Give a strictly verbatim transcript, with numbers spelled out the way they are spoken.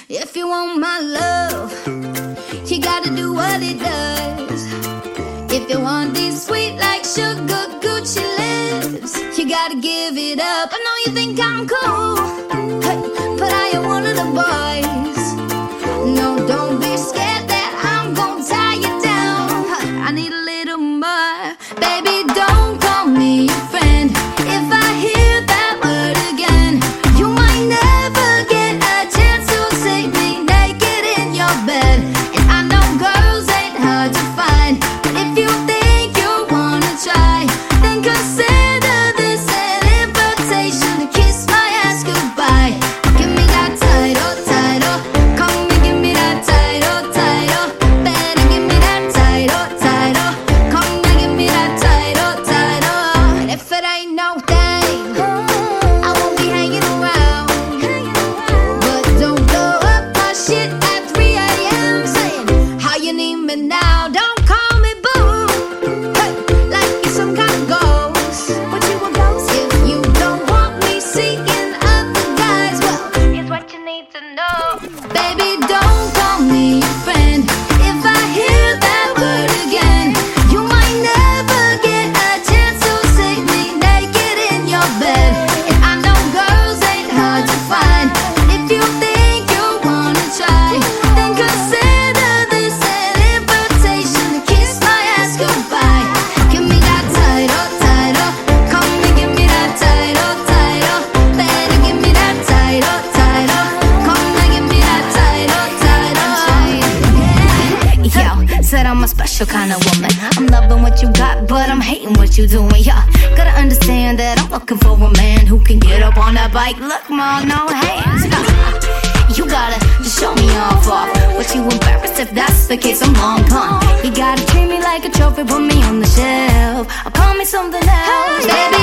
If you want my love, you gotta do what it does. If you want these sweet like sugar Gucci lips, you gotta give it up. I know you think I'm cool, hey, but I am one of the boys. No, don't be scared that I'm gonna tie you down. I need a little more. Baby, don't call me your friend. If I hear that word again, you might never get a chance to see me naked in your bed. And I know girls ain't hard to find, but if you think you wanna try, then consider this an invitation to kiss my ass goodbye. Give me that title, title. Come and give me that title, title. Better give me that title, title. Come and give me that title, title. And if it ain't no thing, I won't be hanging around. But don't blow up my shit at three a m saying how you need me now. Don't call me boo, hey, like you're some kind of ghost. What you a ghost? If you don't want me seeking other guys, well, here's what you need to know. Baby, don't call me your friend. If I hear that word again, you might never get a chance to see me naked in your bed. And I know girls ain't hard to find, but if you think you wanna try, then consider this an invitation to kiss my ass goodbye. Give me that title, title. Come and give me that title, title. Better give me that title, title. Come and give me that title, title. Yo, said I'm a special kind of woman. I'm loving what you got, but I'm hating what you doing. Yeah, gotta understand that I'm looking for a man who can get up on that bike. Look, ma, no hands. You gotta just show me off off. But you embarrassed if that's the case, I'm long gone. You gotta treat me like a trophy, put me on the shelf, or call me something else. Baby,